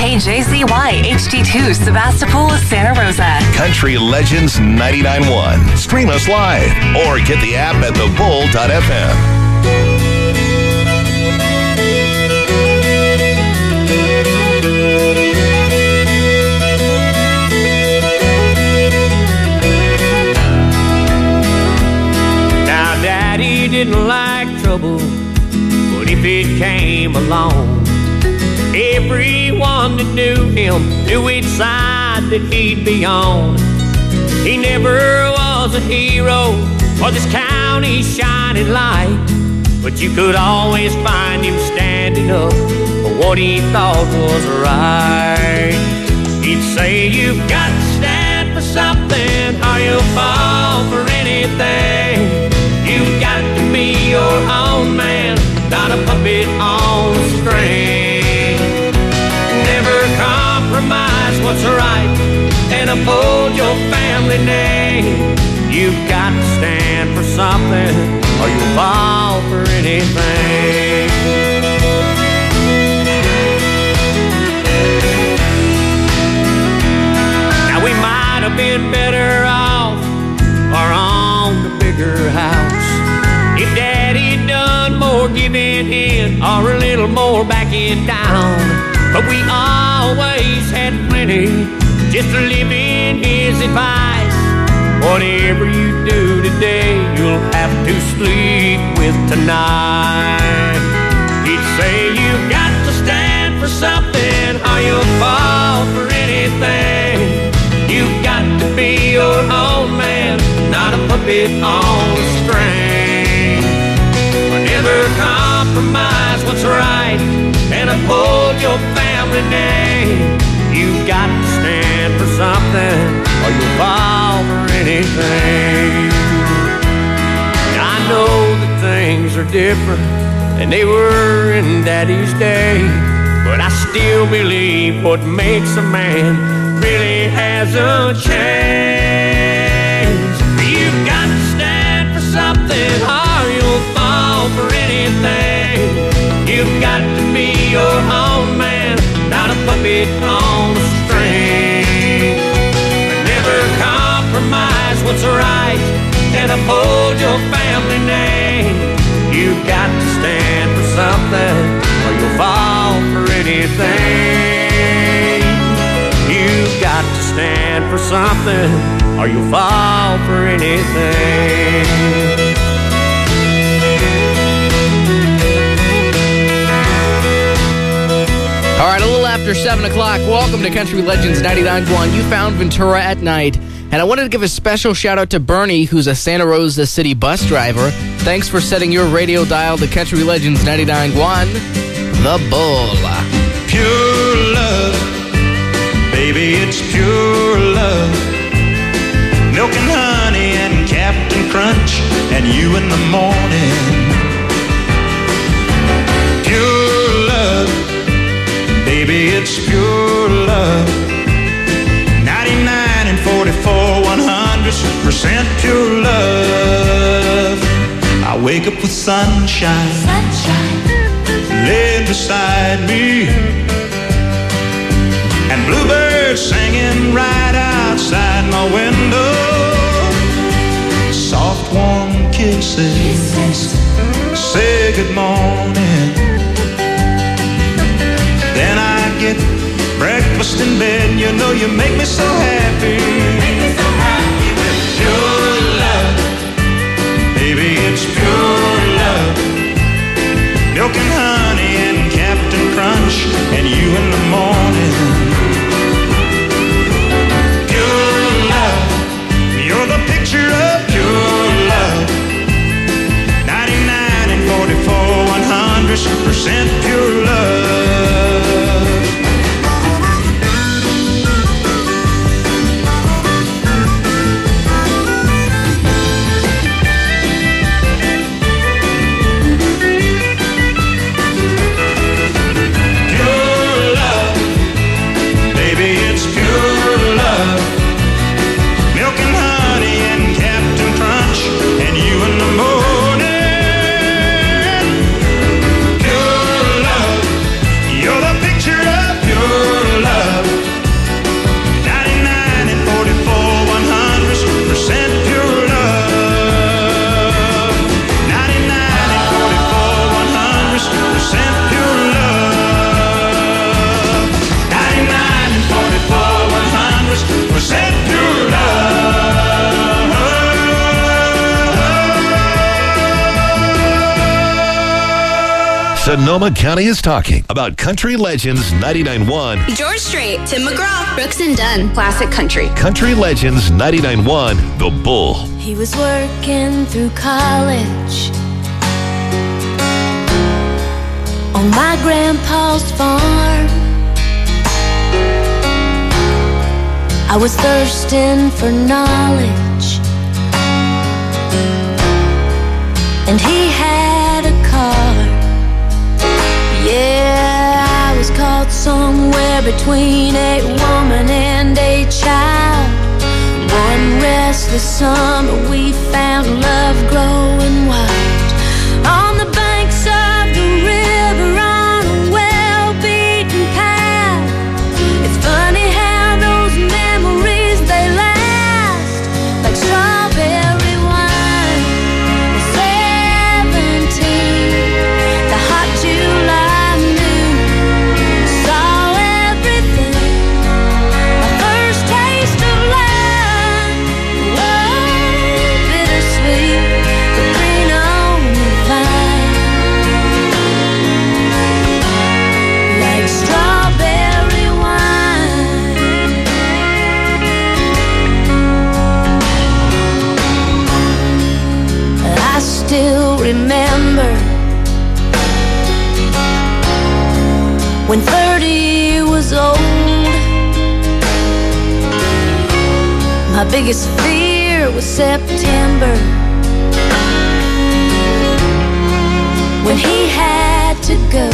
KJZY HD2 Sebastopol, Santa Rosa. Country Legends 99.1. Stream us live or get the app at thebull.fm. Daddy didn't like trouble, but if it came along, everyone that knew him knew which side that he'd be on. He never was a hero or this county's shining light, but you could always find him standing up for what he thought was right. He'd say, "You've got to stand for something or you'll fall for anything. You've got to be your own man, not a puppet on a string. Never compromise what's right and uphold your family name. You've got to stand for something or you'll fall for anything." Now we might have been better off or on the bigger house if Daddy done more giving in or a little more backing down. But we always had plenty just to live in his advice. Whatever you do today, you'll have to sleep with tonight. He'd say, "You've got to stand for something or you'll fall for anything. You've got to be your own man, not a puppet on a string. Never compromise what's right and uphold your family name. You've got to stand for something or you'll fall for anything." I know that things are different than they were in Daddy's day, but I still believe what makes a man really hasn't changed. You've got to stand for something or you'll fall for anything. You've got to be your own man, not a puppet on a string. Never compromise what's right and uphold your family name. You've got to stand for something or you'll fall for anything. You've got to stand for something or you'll fall for anything. All right, a little after 7 o'clock. Welcome to Country Legends 99.1. You found Ventura at night. And I wanted to give a special shout out to Bernie, who's a Santa Rosa City bus driver. Thanks for setting your radio dial to Country Legends 99.1, The Bull. Pure love, baby, it's pure love. Milk and honey and Captain Crunch and you in the morning. Pure love, baby, it's pure love. 99 and 44 100% pure love. I wake up with sunshine, laid beside me, and bluebirds singing right outside my window. Soft warm kisses say good morning. Then I get breakfast in bed. You know you make me so happy. With pure love, baby, it's pure love. Milk and honey and Captain Crunch and you in the morning. Pure love, you're the picture of pure love. 99 and 44 100% pure love. Sonoma County is talking about Country Legends 99.1. George Strait, Tim McGraw, Brooks and Dunn, Classic Country. Country Legends 99.1, The Bull. He was working through college on my grandpa's farm. I was thirsting for knowledge, and he had a car. Yeah, I was caught somewhere between a woman and a child. One restless summer we found love growing wild on the banks of the river on a well-beaten path. It's funny how those memories, they last like strawberry wine. 17, the hot July noon, saw everything. My first taste of love, whoa, bittersweet, but green on the vine, like strawberry wine. I still remember when 30 was old. My biggest fear was September, when he had to go.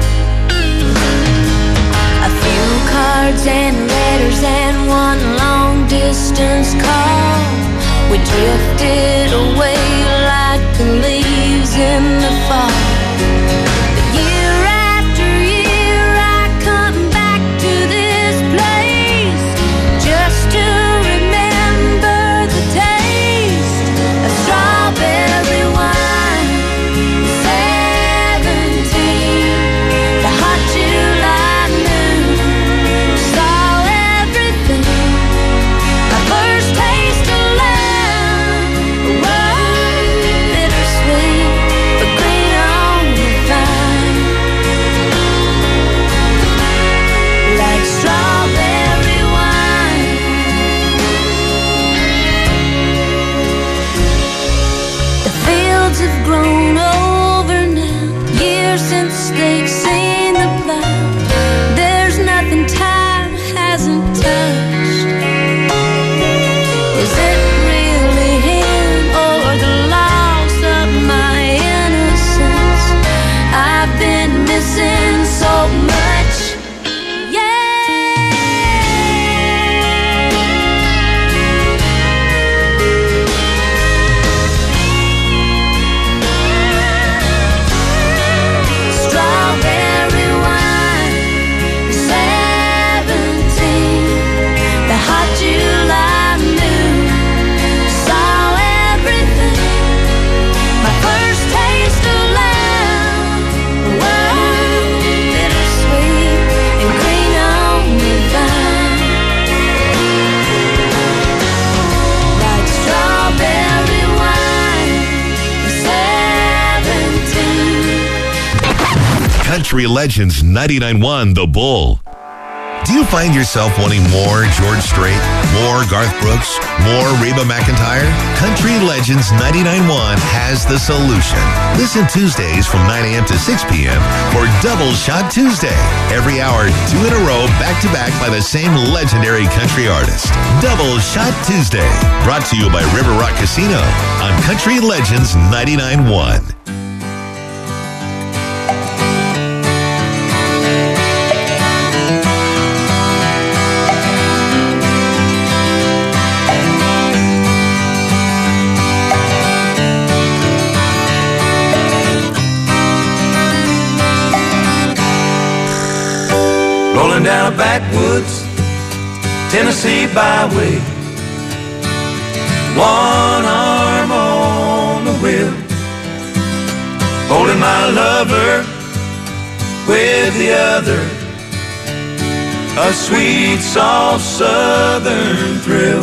A few cards and letters and one long distance call. We drifted away like the leaves in the fall. But year after year I come back to this place just to remember the taste of strawberry wine. 17, the hot July noon, saw everything. My first taste of love, whoa, bittersweet, but green on the vine, like strawberry wine. The fields have grown over now, years since they've seen the plow. There's nothing time hasn't touched. Is it really him or the loss of my innocence? I've been missing so much. Strawberry wine, 17, the hot July noon, saw everything. My first taste of love, whoa, bittersweet and green on the vine, like strawberry wine, 17. Country Legends 99.1, The Bull. Do you find yourself wanting more George Strait, more Garth Brooks, more Reba McEntire? Country Legends 99.1 has the solution. Listen Tuesdays from 9 a.m. to 6 p.m. for Double Shot Tuesday. Every hour, 2 in a row, back to back by the same legendary country artist. Double Shot Tuesday. Brought to you by River Rock Casino on Country Legends 99.1. Rolling down a backwoods Tennessee byway, one arm on the wheel, holding my lover with the other, a sweet, soft southern thrill.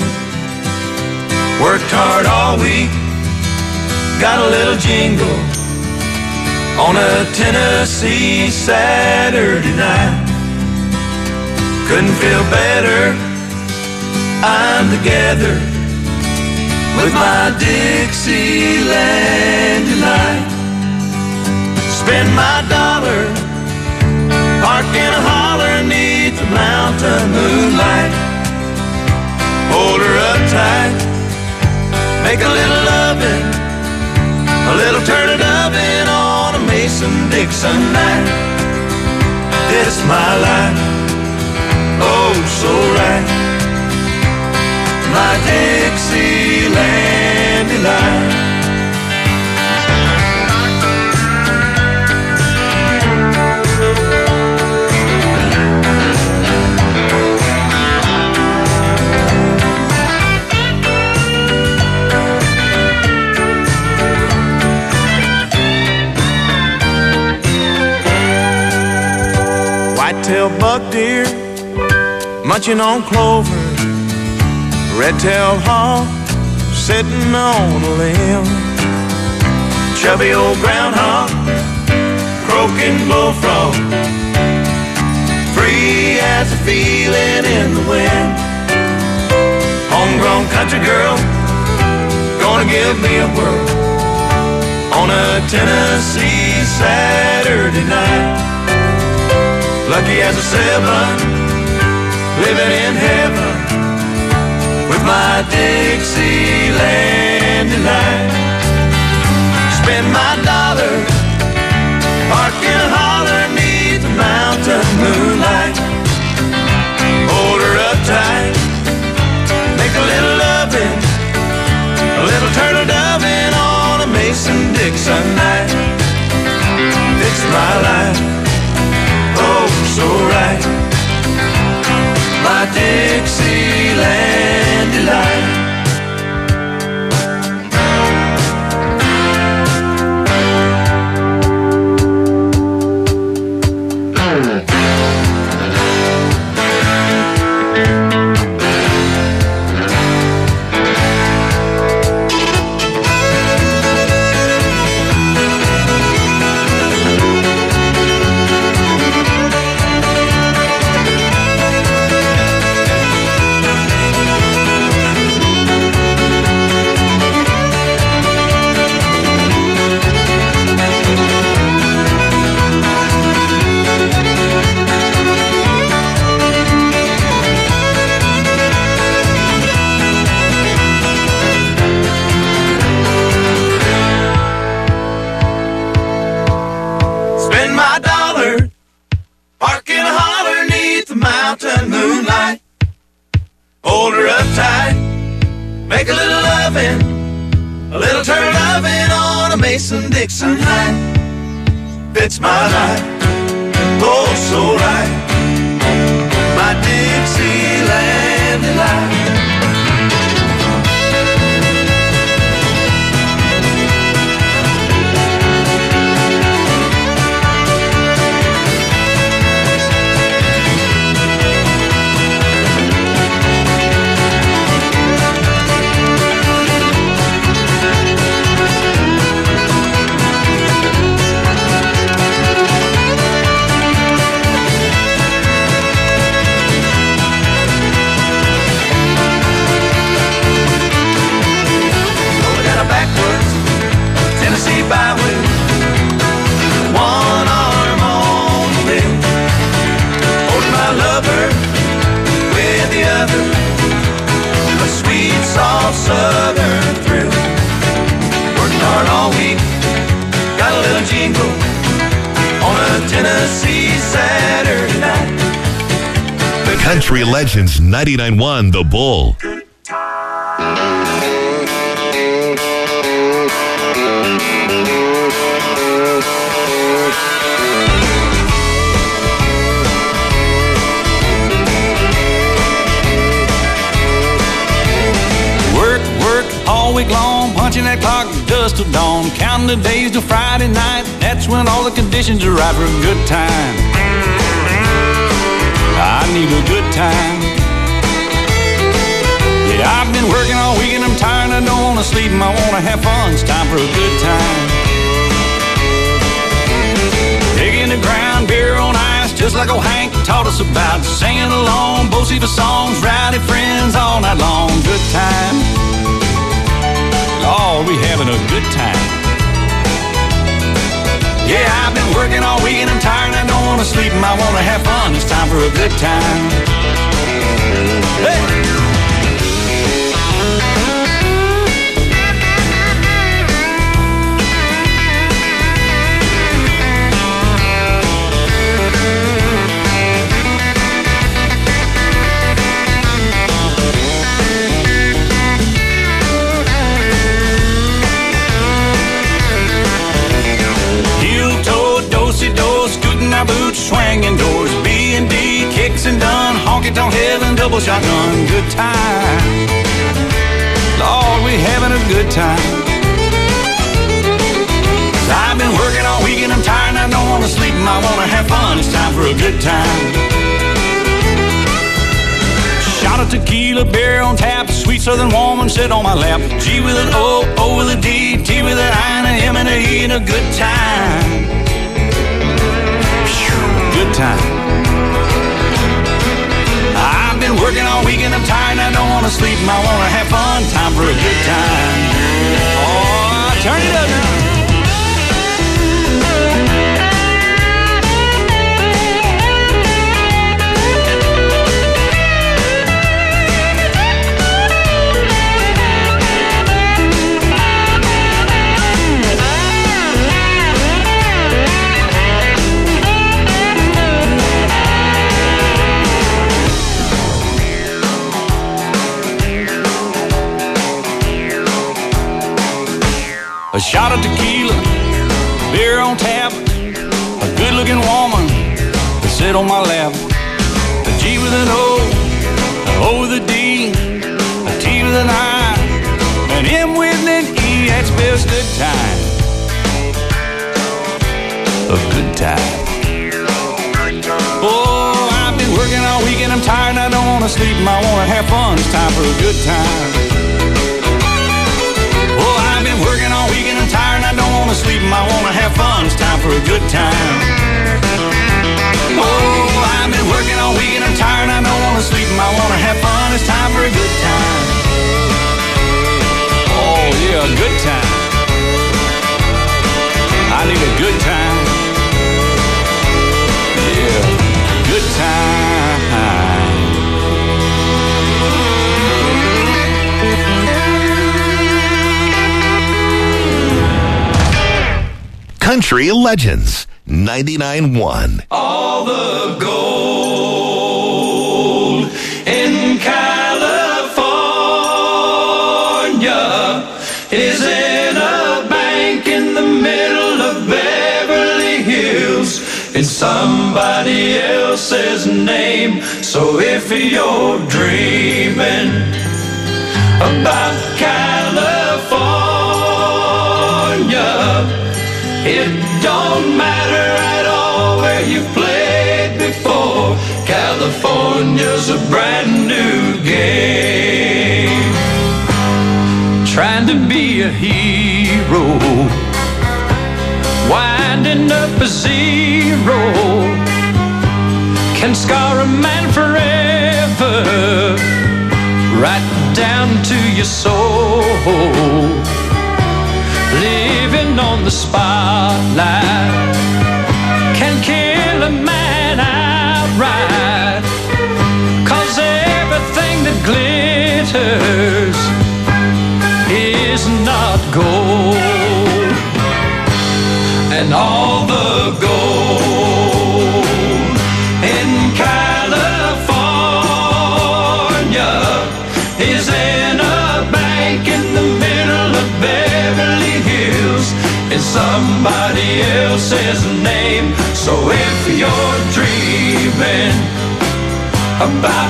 Worked hard all week, got a little jingle, on a Tennessee Saturday night. Couldn't feel better, I'm together with my Dixieland delight. Spend my dollar, park in a holler neath the mountain moonlight. Hold her up tight, make a little loving, a little turn it oven on a Mason-Dixon night. This my life, oh so right, my Dixieland delight. White-tailed buck deer munching on clover, red-tailed hawk sitting on a limb, chubby old groundhog croaking bullfrog, free as a feeling in the wind. Homegrown country girl gonna give me a whirl on a Tennessee Saturday night. Lucky as a seven, living in heaven with my Dixieland delight. Spend my dollar, park in a holler neath the mountain moonlight. Hold her up tight, make a little loving, a little turtle doving on a Mason-Dixon night. It's my life, oh so right, my Dixieland delight. Mason-Dixon night, it's my life, oh so right, my Dixieland delight. Southern thrill, worked hard all week, got a little jingle on a Tennessee Saturday night. Country Legends 99.1 The Bull. All week long, punching that clock just till dawn, counting the days till Friday night. That's when all the conditions are right for a good time. I need a good time. Yeah, I've been working all week and I'm tired. I don't want to sleep and I want to have fun. It's time for a good time. the ground, beer on ice, just like old Hank taught us about. Singing along, both the songs, rowdy friends all night long. Good time. Lord, we having a good time. Yeah, I've been working all week and I'm tired and I don't want to sleep and I want to have fun. It's time for a good time. Hey! Boots, swinging doors, B&D, kicks and done, honky-tonk heaven, double shotgun, good time. Lord, we having a good time. I've been working all week and I'm tired and I don't want to sleep and I want to have fun. It's time for a good time. Shot of tequila, beer on tap, sweet southern woman sit on my lap. G with an O, O with a D, T with an I and a M and a E and a good time. Good time. I've been working all week and I'm tired and I don't want to sleep and I want to have fun. Time for a good time. Oh, turn it up now. A shot of tequila, beer on tap, a good-looking woman to sit on my lap. A G with an O, an O with a D, a T with an I, an M with an E, that spells good time. A good time. Oh, I've been working all week and I'm tired and I don't want to sleep and I want to have fun. It's time for a good time. Working all week and I'm tired and I don't want to sleep and I want to have fun. It's time for a good time. Oh, I've been working all week and I'm tired and I don't want to sleep and I want to have fun. It's time for a good time. Oh, yeah, a good time. I need a good time. Yeah, good time. Country Legends 99.1. All the gold in California is in a bank in the middle of Beverly Hills in somebody else's name. So if you're dreaming about California, it don't matter at all where you've played before. California's a brand new game. Trying to be a hero, winding up a zero, can scar a man forever, right down to your soul. Living on the spotlight can kill a man outright, 'cause everything that glitters is not gold. And all the gold in California is in a bank in the middle of Beverly Hills in somebody else's name. So if you're dreaming about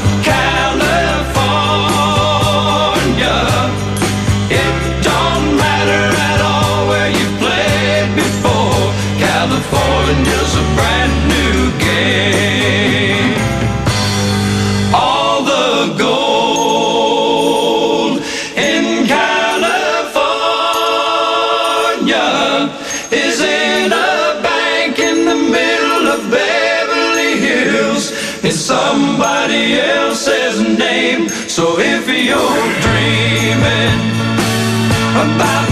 California, it don't matter at all where you played before. California's a brand new game. All the gold in California is in a bank in the middle nobody else's name. So if you're dreaming about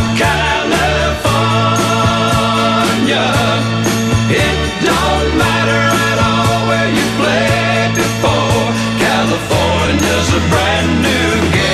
California, it don't matter at all where you played before. California's a brand new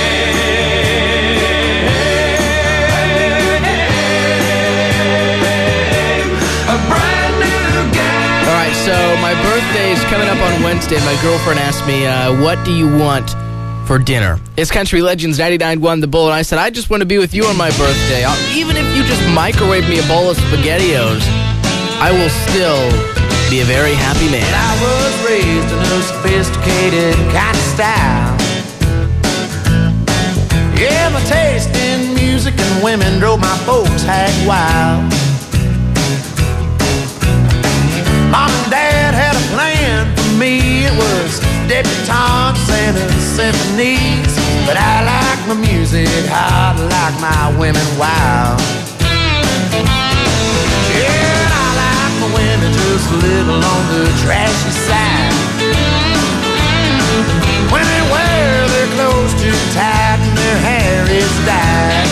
game. A brand new game. All right, so my birthday is coming up on Wednesday. My girlfriend asked me, what do you want for dinner? It's Country Legends 99.1 The Bull, and I said, I just want to be with you on my birthday. Even if you just microwave me a bowl of SpaghettiOs, I will still be a very happy man. I was raised in a sophisticated kind of style. Yeah, my taste in music and women drove my folks hag wild. Mom and Dad had a plan for me. It was debutantes and symphonies. But I like my music hot, like my women wild. Yeah, I like my women just a little on the trashy side. When they wear their clothes too tight and their hair is dyed.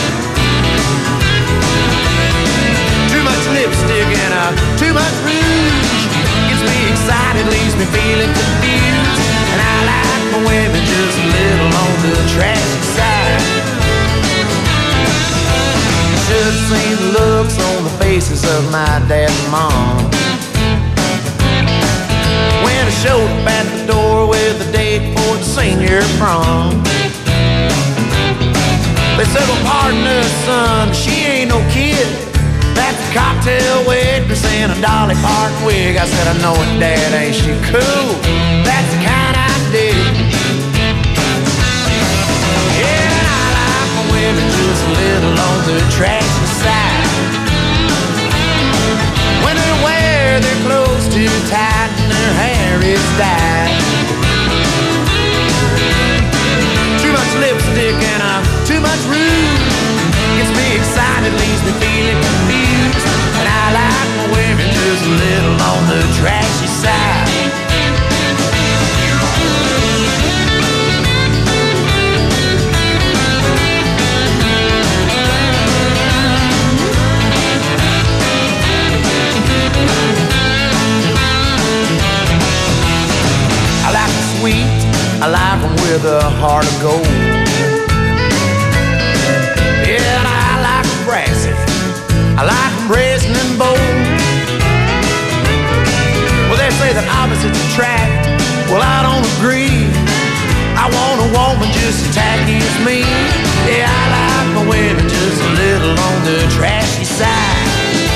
Too much lipstick and too much rouge gets me excited, leaves me feeling confused. And I like my women just a little on the trashy side. Should have seen the looks on the faces of my dad and mom when I showed up at the door with a date for the senior prom. They said, well, pardon us, son, she ain't no kid. That's a cocktail waitress in a Dolly Parton wig. I said, I know it, Dad, ain't she cool? That's the kind I dig. Yeah, I like my women just a little on the trashy side. When they wear their clothes too tight and their hair is dyed. Too much lipstick and too much rouge gets me excited, leaves me feeling confused. And I like my women just a little on the trashy side. I like them sweet, I like them with a heart of gold. Yeah, and I like them brassy, I like them brazen and bold. Well, they say that opposites attract, well, I don't agree. I want a woman just as tacky as me. Yeah, I like my women just a little on the trashy side.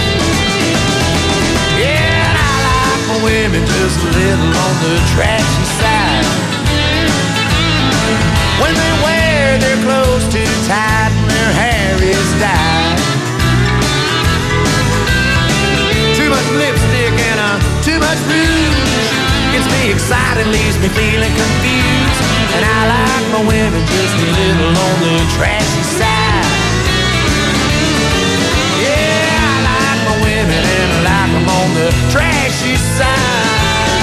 Yeah, and I like my women just a little on the trashy side. When they wear their clothes too tight and their hair is dyed. Too much lipstick and too much rouge gets me excited, leaves me feeling confused. And I like my women just a little on the trashy side. Yeah, I like my women and I like them on the trashy side.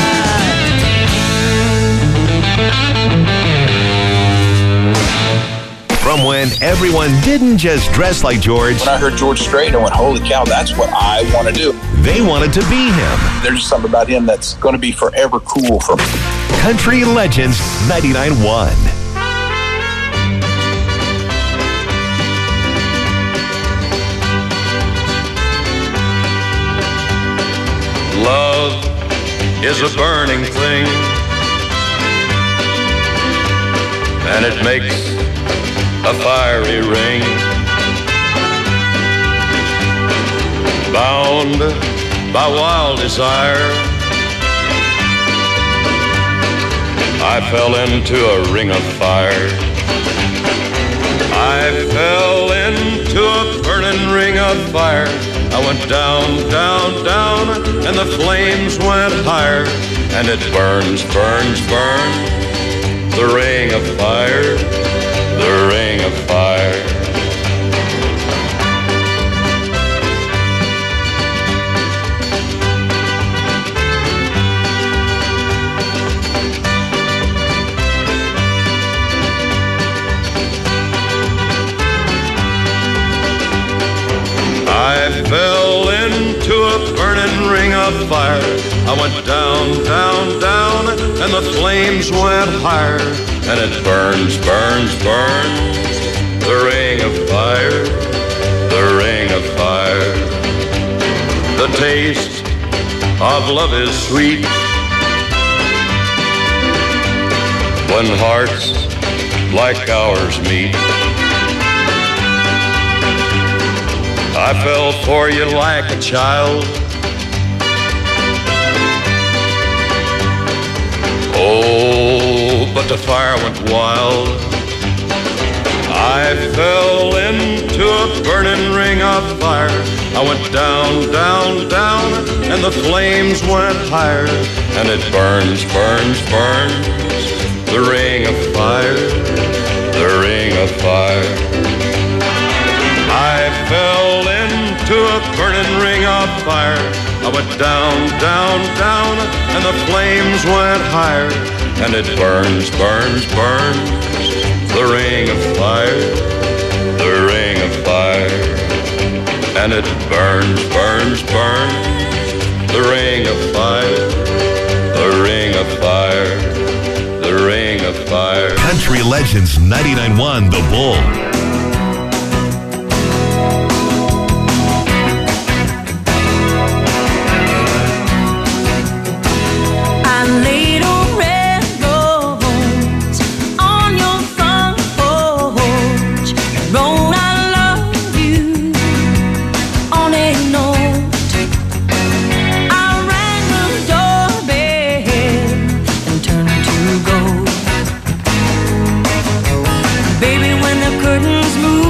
From when everyone didn't just dress like George, When I heard George Strait, I went, holy cow, that's what I want to do. they wanted to be him. There's just something about him that's going to be forever cool for me. Country Legends 99.1. Love is a burning thing, and it makes a fiery ring. Bound by wild desire, I fell into a ring of fire. I fell into a burning ring of fire. I went down, down, down, and the flames went higher. And it burns, burns, burns, the ring of fire, the ring of fire. of fire. I went down, down, down, and the flames went higher. And it burns, burns, burns, the ring of fire, the ring of fire. The taste of love is sweet when hearts like ours meet. I fell for you like a child. Oh, but the fire went wild. I fell into a burning ring of fire. I went down, down, down, and the flames went higher. And it burns, burns, burns, the ring of fire, the ring of fire. I fell into a burning ring of fire. I went down, down, down, and the flames went higher. And it burns, burns, burns, the ring of fire, the ring of fire. And it burns, burns, burns, the ring of fire, the ring of fire, the ring of fire. Country Legends 99.1 The Bull. Baby, when the curtains move